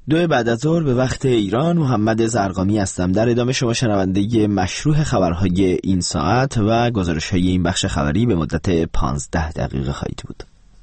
2 بعد از ظهر به وقت ایران. محمد زرقامی هستم. در ادامه شما شنونده مشروح خبرهای این ساعت و گزارش‌های این بخش خبری به مدت 15 دقیقه خواهید بود.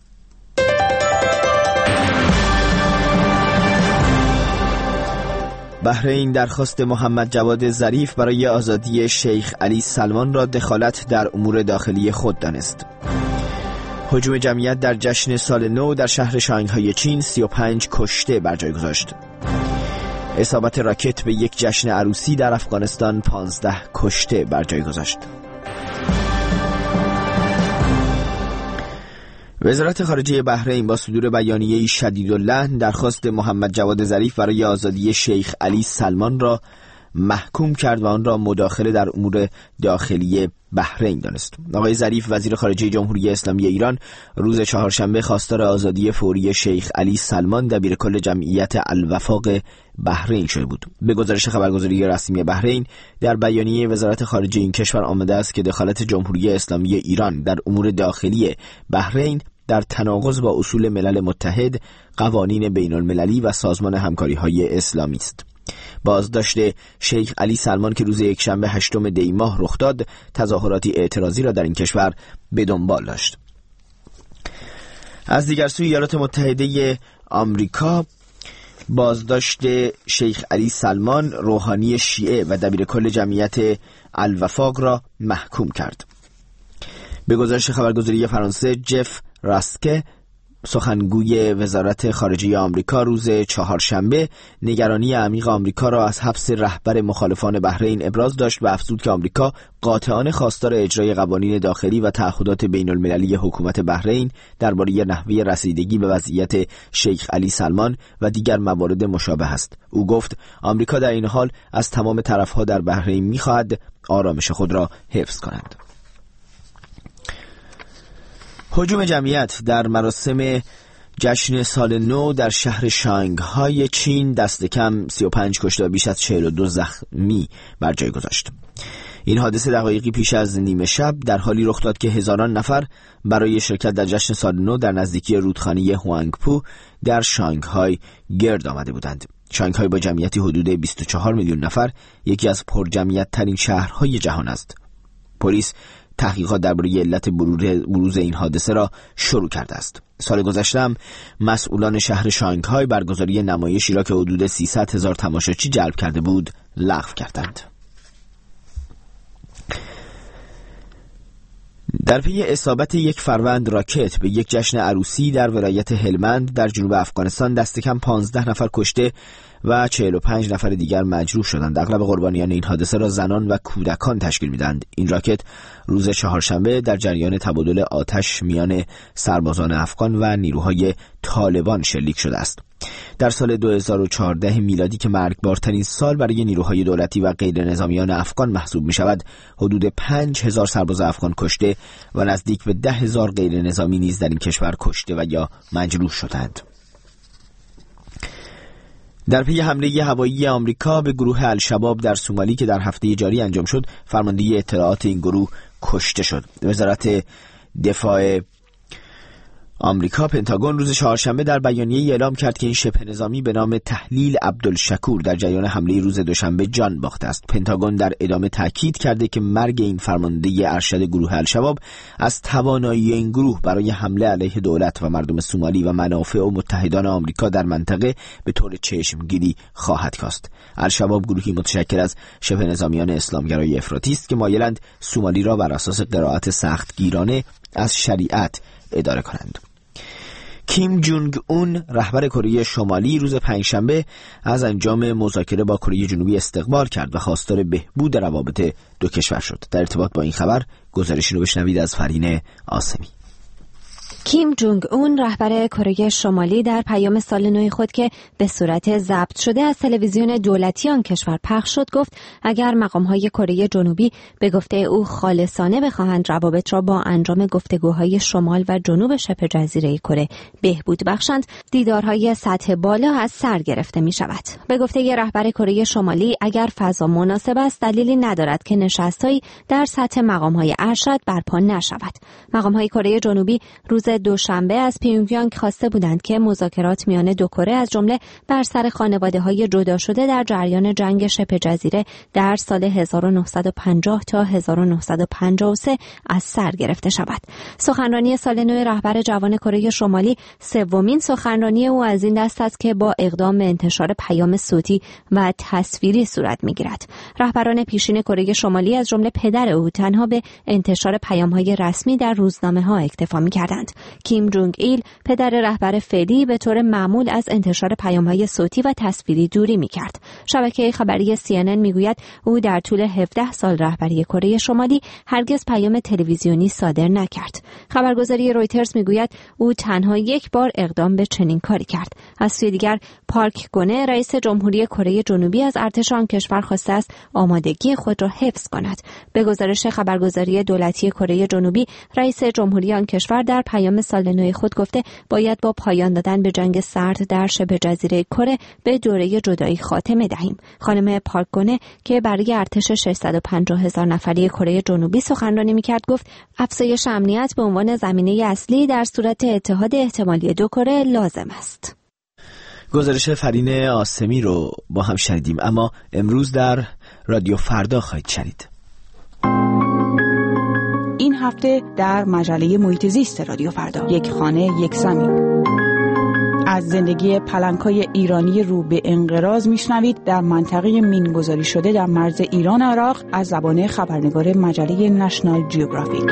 بحرین درخواست محمد جواد ظریف برای آزادی شیخ علی سلمان را دخالت در امور داخلی خود دانست. هجوم جمعیت در جشن سال نو در شهر شانگهای چین 35 کشته بر جای گذاشت. اصابت راکت به یک جشن عروسی در افغانستان 15 کشته بر جای گذاشت. وزارت خارجه بحرین با صدور بیانیه‌ای شدیداللحن درخواست محمد جواد ظریف برای آزادی شیخ علی سلمان را محکوم کرد و آن را مداخله در امور داخلی بحرین دانست. آقای ظریف وزیر خارجه جمهوری اسلامی ایران روز چهارشنبه خواستار آزادی فوری شیخ علی سلمان دبیرکل جمعیت الوفاق بحرین شده بود. به گزارش خبرگزاری رسمی بحرین در بیانیه وزارت خارجه این کشور آمده است که دخالت جمهوری اسلامی ایران در امور داخلی بحرین در تناقض با اصول ملل متحد، قوانین بین المللی و سازمان همکاری‌های اسلامی است. بازداشت شیخ علی سلمان که روز یکشنبه 8 دی ماه رخ داد، تظاهراتی اعتراضی را در این کشور به دنبال داشت. از دیگر سوی ایالات متحده آمریکا بازداشت شیخ علی سلمان، روحانی شیعه و دبیرکل جمعیت الوفاق را محکوم کرد. به گزارش خبرگزاری فرانسه جف راسکه سخنگوی وزارت خارجه آمریکا روز چهارشنبه نگرانی عمیق آمریکا را از حبس رهبر مخالفان بحرین ابراز داشت و افزود که آمریکا قاطعانه خواستار اجرای قوانین داخلی و تعهدات بین المللی حکومت بحرین درباره نحوه رسیدگی به وضعیت شیخ علی سلمان و دیگر موارد مشابه است. او گفت آمریکا در این حال از تمام طرفها در بحرین می‌خواهد آرامش خود را حفظ کنند. هجوم جمعیت در مراسم جشن سال نو در شهر شانگهای چین دست کم 35 کشته و بیش از 42 زخمی بر جای گذاشت. این حادثه دقایقی پیش از نیمه شب در حالی رخ داد که هزاران نفر برای شرکت در جشن سال نو در نزدیکی رودخانه هوانگپو در شانگهای گرد آمده بودند. شانگهای با جمعیتی حدود 24 میلیون نفر یکی از پرجمعیت ترین شهرهای جهان است. پلیس تحقیقات درباره علت بروز این حادثه را شروع کرده است. سال گذشته هم مسئولان شهر شانگهای برگزاری نمایشی را که حدود 300,000 تماشاچی جلب کرده بود لغو کردند. در پی اصابت یک فروند راکت به یک جشن عروسی در ولایت هلمند در جنوب افغانستان دست کم 15 نفر کشته و 45 نفر دیگر مجروح شدند. اغلب قربانیان این حادثه را زنان و کودکان تشکیل می‌دهند. این راکت روز چهارشنبه در جریان تبادل آتش میان سربازان افغان و نیروهای طالبان شلیک شده است. در سال 2014 میلادی که مرگبارترین سال برای نیروهای دولتی و غیر نظامیان افغان محسوب می شود، حدود 5,000 سرباز افغان کشته و نزدیک به 10,000 غیر نظامی نیز در این کشور کشته و یا مجروح شدند. در پی حمله هوایی آمریکا به گروه الشباب در سومالی که در هفته جاری انجام شد، فرمانده اطلاعات این گروه کشته شد. وزارت دفاع آمریکا پنتاگون روز چهارشنبه در بیانیه‌ای اعلام کرد که این شبه نظامی به نام تحلیل عبدالشکور در جریان حمله روز دوشنبه جان باخته است. پنتاگون در ادامه تاکید کرده که مرگ این فرمانده ارشد گروه الشباب از توانایی این گروه برای حمله علیه دولت و مردم سومالی و منافع و متحدان آمریکا در منطقه به طور چشمگیری خواهد کاست. الشباب گروهی متشکل از شبه نظامیان اسلامگرای افراطی است که مایلند سومالی را بر اساس قرائت سختگیرانه از شریعت اداره کنند. کیم جونگ اون رهبر کره شمالی روز پنجشنبه از انجام مذاکره با کره جنوبی استقبال کرد و خواستار بهبود روابط دو کشور شد. در ارتباط با این خبر گزارشی رو بشنوید از فرین آسمی. کیم جونگ اون رهبر کره شمالی در پیام سال نو خود که به صورت ضبط شده از تلویزیون دولتی آن کشور پخش شد گفت اگر مقام‌های کره جنوبی به گفته او خالصانه بخواهند روابط را با انجام گفتگوهای شمال و جنوب شبه جزیره کره بهبود بخشند، دیدارهای سطح بالا از سر گرفته می شود. به گفته رهبر کره شمالی اگر فضا مناسب است دلیلی ندارد که نشست‌هایی در سطح مقام‌های ارشد برپا نشود. مقام‌های کره جنوبی روز دوشنبه از پیونگیانگ خواسته بودند که مذاکرات میان دو کره از جمله بر سر خانواده‌های جدا شده در جریان جنگ شبه جزیره در سال 1950 تا 1953 از سر گرفته شود. سخنرانی سال نو رهبر جوان کره شمالی سومین سخنرانی او از این دست است که با اقدام به انتشار پیام صوتی و تصویری صورت می‌گیرد. رهبران پیشین کره شمالی از جمله پدر او تنها به انتشار پیام‌های رسمی در روزنامه‌ها اکتفا می‌کردند. کیم جونگ ایل پدر رهبر فعلی به طور معمول از انتشار پیام‌های صوتی و تصویری دوری می‌کرد. شبکه خبری CNN می‌گوید او در طول 17 سال رهبری کره شمالی هرگز پیام تلویزیونی صادر نکرد. خبرگزاری رویترز می‌گوید او تنها یک بار اقدام به چنین کاری کرد. از سوی دیگر پارک گونه رئیس جمهوری کره جنوبی از ارتش آن کشور خواسته است آمادگی خود را حفظ کند. به گزارش خبرگزاری دولتی کره جنوبی، رئیس جمهوری آن کشور در پیام سال نو خود گفته باید با پایان دادن به جنگ سرد در شبه جزیره کره به دوره جدایی خاتمه دهیم. خانم پارک گونه که برای ارتش 650,000 نفری کره جنوبی سخنرانی می‌کرد گفت افزایش امنیت به عنوان زمینه اصلی در صورت اتحاد احتمالی دو کره لازم است. گزارش فرین آسمی رو با هم شنیدیم، اما امروز در رادیو فردا خواهید شنید. این هفته در مجله محیط زیست رادیو فردا، یک خانه یک زمین، از زندگی پلنگ‌های ایرانی رو به انقراض میشنوید در منطقه مینگذاری شده در مرز ایران عراق از زبان خبرنگار مجله نشنال جیوگرافیک.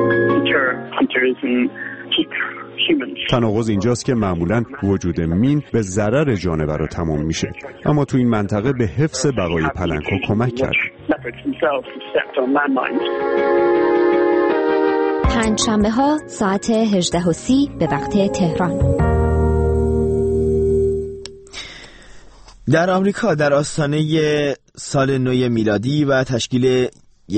تناقض اینجاست که معمولاً وجود مین به ضرر جانورا تمام میشه، اما تو این منطقه به حفظ بقای پلنگ‌ها کمک کرد. پنجشنبه ها ساعت 18:30 به وقت تهران. در آمریکا در آستانه سال نو میلادی و تشکیل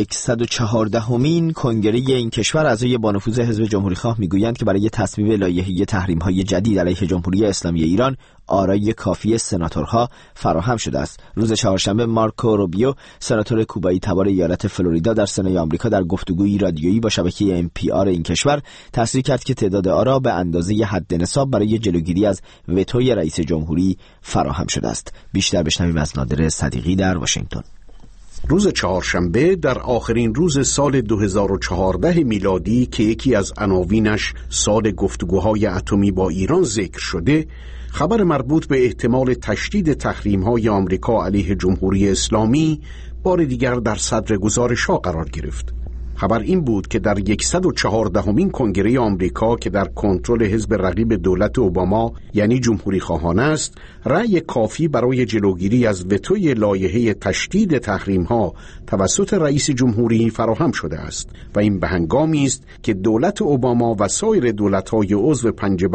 114مین کنگره این کشور، اعضای بانفوذ حزب جمهوریخواه میگویند که برای تصویب لایحه تحریم‌های جدید علیه جمهوری اسلامی ایران آرای کافی سناتورها فراهم شده است. روز چهارشنبه مارکو روبیو، سناتور کوبایی تبار ایالت فلوریدا، در سنای آمریکا در گفتگویی رادیویی با شبکه NPR این کشور تصریح کرد که تعداد آرا به اندازه حد نصاب برای جلوگیری از وتوی رئیس جمهوری فراهم شده است. بیشتر بشنویم از نادر صدیقی در واشنگتن. روز چهارشنبه در آخرین روز سال 2014 میلادی که یکی از عناوینش سال گفتگوهای اتمی با ایران ذکر شده، خبر مربوط به احتمال تشدید تحریم‌های آمریکا علیه جمهوری اسلامی بار دیگر در صدر گزارش‌ها قرار گرفت. خبر این بود که در 114مین کنگره آمریکا که در کنترل حزب رقیب دولت اوباما یعنی جمهوری خواهان است، رأی کافی برای جلوگیری از وتوی لایحه تشدید تحریم‌ها توسط رئیس جمهوری فراهم شده است و این به هنگامی است که دولت اوباما و سایر دولت‌های عضو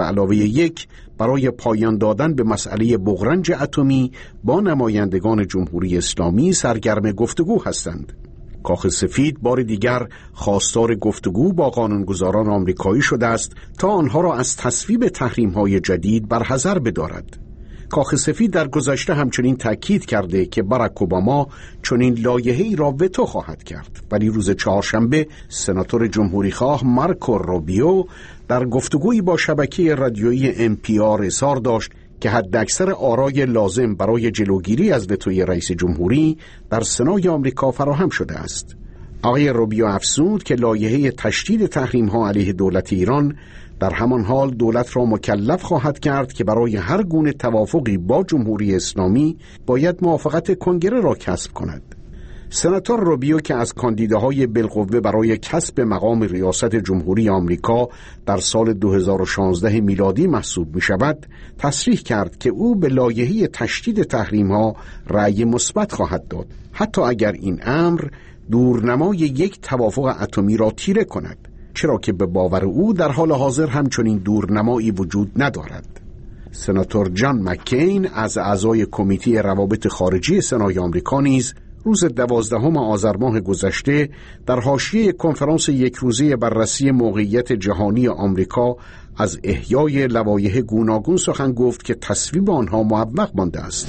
5+1 برای پایان دادن به مسئله بغرنج اتمی با نمایندگان جمهوری اسلامی سرگرم گفتگو هستند. کاخ سفید بار دیگر خواستار گفتگو با قانونگذاران آمریکایی شده است تا آنها را از تصویب تحریم‌های جدید برحذر بدارد. کاخ سفید در گذشته همچنین تأکید کرده که باراک اوباما چنین لایحه‌ای را وتو خواهد کرد، ولی روز چهارشنبه سناتور جمهوریخواه مارکو روبیو در گفتگویی با شبکه رادیویی NPR اظهار داشت که حداکثر آرای لازم برای جلوگیری از وتوی رئیس جمهوری در سنای آمریکا فراهم شده است. آقای روبیو افزود که لایحه تشدید تحریم‌ها علیه دولت ایران در همان حال دولت را مکلف خواهد کرد که برای هر گونه توافقی با جمهوری اسلامی باید موافقت کنگره را کسب کند. سناتور روبیو که از کاندیداهای بالقوه برای کسب مقام ریاست جمهوری آمریکا در سال 2016 میلادی محسوب می شود، تصریح کرد که او به لایحه تشدید تحریم‌ها رأی مثبت خواهد داد، حتی اگر این امر دورنمای یک توافق اتمی را تیره کند، چرا که به باور او در حال حاضر همچنین دورنمایی وجود ندارد. سناتور جان مکین از اعضای کمیته روابط خارجی سنای آمریکا نیز روز 12 آذر ماه گذشته در حاشیه کنفرانس یک روزه بررسی موقعیت جهانی آمریکا از احیای لوایح گوناگون سخن گفت که تصویب آنها معوق مانده است.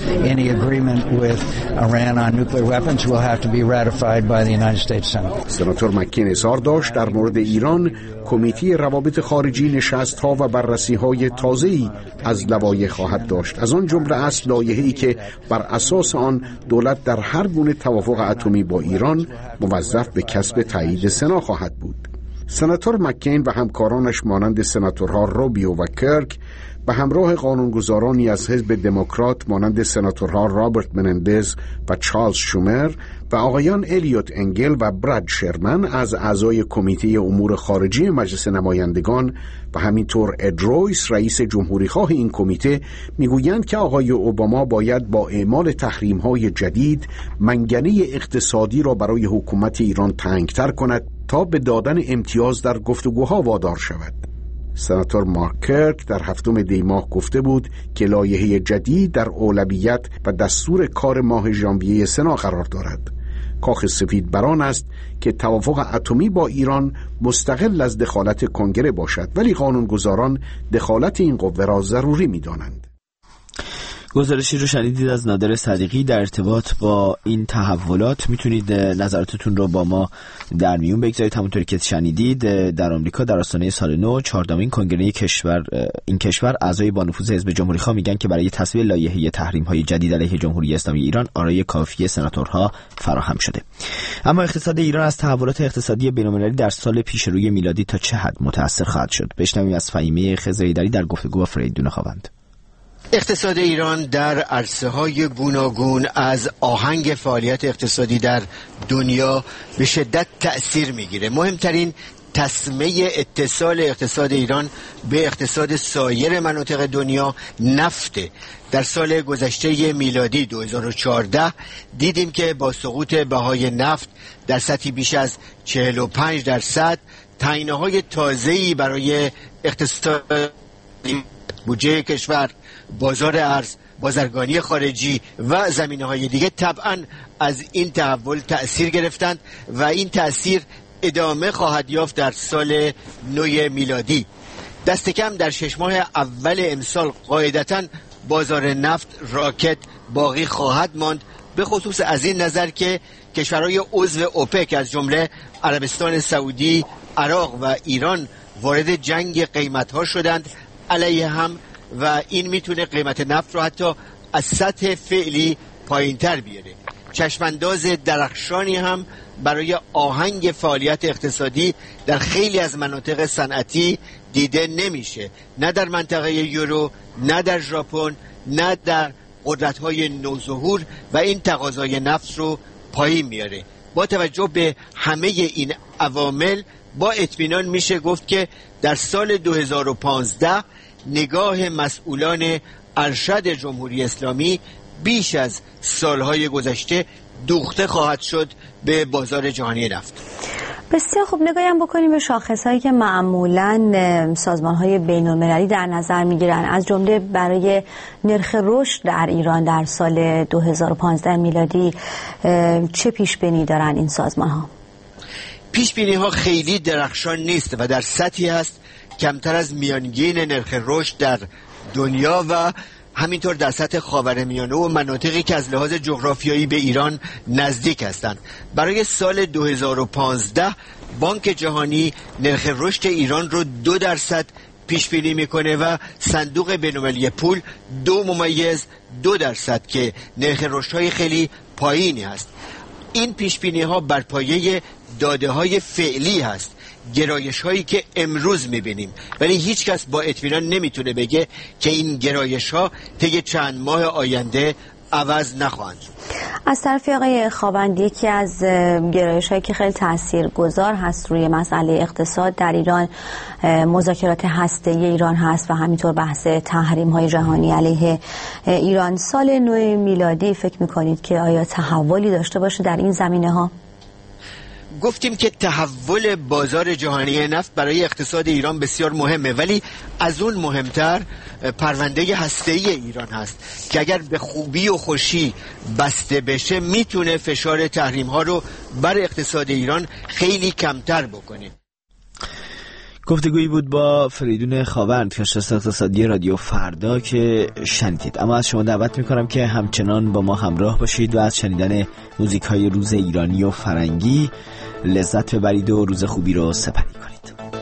سناتور مکین اظهار داشت در مورد ایران کمیته روابط خارجی نشست‌ها و بررسی‌های تازه‌ای از لوایح خواهد داشت. از آن جمله است لایحه‌ای که بر اساس آن دولت در هر گونه توافق اتمی با ایران موظف به کسب تایید سنا خواهد بود. سناتور مکین و همکارانش مانند سناتورها روبیو و کرک به همراه قانونگذارانی از حزب دموکرات مانند سناتورها رابرت منندز و چارلز شومر و آقایان الیوت انگل و براد شرمن از اعضای کمیته امور خارجی مجلس نمایندگان و همینطور اد رویس رئیس جمهوریخواه این کمیته میگویند که آقای اوباما باید با اعمال تحریم‌های جدید منگنه اقتصادی را برای حکومت ایران تنگتر کند تا به دادن امتیاز در گفتگوها وادار شود. سناتور مارک کرک در 7 دی ماه گفته بود که لایحه جدید در اولویت و دستور کار ماه ژانویه سنا قرار دارد. کاخ سفید بران است که توافق اتمی با ایران مستقل از دخالت کنگره باشد، ولی قانونگذاران دخالت این قوه را ضروری می‌دانند. گزارشی رو شنیدید از نادر صدیقی در ارتباط با این تحولات. میتونید نظراتتون رو با ما در میون بگذارید. همونطوری که شنیدید در آمریکا در آستانه سال نو 14مین کنگره این کشور اعضای با نفوذ حزب جمهوریخواه میگن که برای تصویب لایحه تحریم‌های جدید علیه جمهوری اسلامی ایران آرای کافی سناتورها فراهم شده. اما اقتصاد ایران از تحولات اقتصادی بین‌المللی در سال پیش روی میلادی تا چه حد متأثر خواهد شد؟ بشنویم از فهیمه خضرایی‌دری در گفتگو با فریدون خاوند. اقتصاد ایران در عرصه‌های گوناگون از آهنگ فعالیت اقتصادی در دنیا به شدت تأثیر می‌گیره. مهمترین تسمه اتصال اقتصاد ایران به اقتصاد سایر مناطق دنیا نفته. در سال گذشته میلادی 2014 دیدیم که با سقوط بهای نفت در سطحی بیش از 45% تعیین‌های تازه‌ای برای اقتصاد بودجه کشور، بازار ارز، بازرگانی خارجی و زمینه‌های دیگه طبعاً از این تحول تأثیر گرفتند و این تأثیر ادامه خواهد یافت در سال نو میلادی. دست کم در 6 ماه اول امسال قاعدتاً بازار نفت راکت باقی خواهد ماند، به خصوص از این نظر که کشورهای عضو اوپک از جمله عربستان سعودی، عراق و ایران وارد جنگ قیمت‌ها شدند علیه هم و این میتونه قیمت نفت رو حتی از سطح فعلی پایین تر بیاره. چشمانداز درخشانی هم برای آهنگ فعالیت اقتصادی در خیلی از مناطق صنعتی دیده نمیشه، نه در منطقه یورو، نه در ژاپن، نه در قدرت‌های نوظهور و این تقاضای نفت رو پایین میاره. با توجه به همه این عوامل با اطمینان میشه گفت که در سال 2015 نگاه مسئولان ارشد جمهوری اسلامی بیش از سالهای گذشته دوخته خواهد شد به بازار جهانی نفت. بسیار خوب، نگاهی هم بکنیم به شاخص‌هایی که معمولاً سازمان‌های بین‌المللی در نظر می‌گیرن، از جمله برای نرخ رشد در ایران در سال 2015 میلادی چه پیش‌بینی دارن این سازمان‌ها؟ پیش‌بینی‌ها خیلی درخشان نیست و در سطحی هست کمتر از میانگین نرخ رشد در دنیا و همینطور در سطح خاورمیانه و مناطقی که از لحاظ جغرافیایی به ایران نزدیک هستند. برای سال 2015 بانک جهانی نرخ رشد ایران رو 2% پیش بینی میکنه و صندوق بین‌المللی پول 2.2% که نرخ رشدهای خیلی پایینی هست. این پیش بینی ها بر پایه داده های فعلی هست، گرایش هایی که امروز میبینیم، ولی هیچ کس با اطمینان نمیتونه بگه که این گرایش ها طی چند ماه آینده عوض نخواهند. از طرف آقای خاوند، یکی از گرایش هایی که خیلی تاثیرگذار هست روی مسئله اقتصاد در ایران مذاکرات هسته‌ای ایران هست و همینطور بحث تحریم های جهانی علیه ایران. سال نو میلادی فکر میکنید که آیا تحولی داشته باشه در این زمینه ها؟ گفتیم که تحول بازار جهانی نفت برای اقتصاد ایران بسیار مهمه، ولی از اون مهمتر پرونده هسته‌ای ایران هست که اگر به خوبی و خوشی بسته بشه میتونه فشار تحریم ها رو بر اقتصاد ایران خیلی کمتر بکنه. گفتگویی بود با فریدون خاوند، کارشناس اقتصادی رادیو فردا که شنیدید. اما از شما دعوت میکنم که همچنان با ما همراه باشید و از شنیدن موزیک های روز ایرانی و فرنگی لذت ببرید و روز خوبی رو سپری کنید.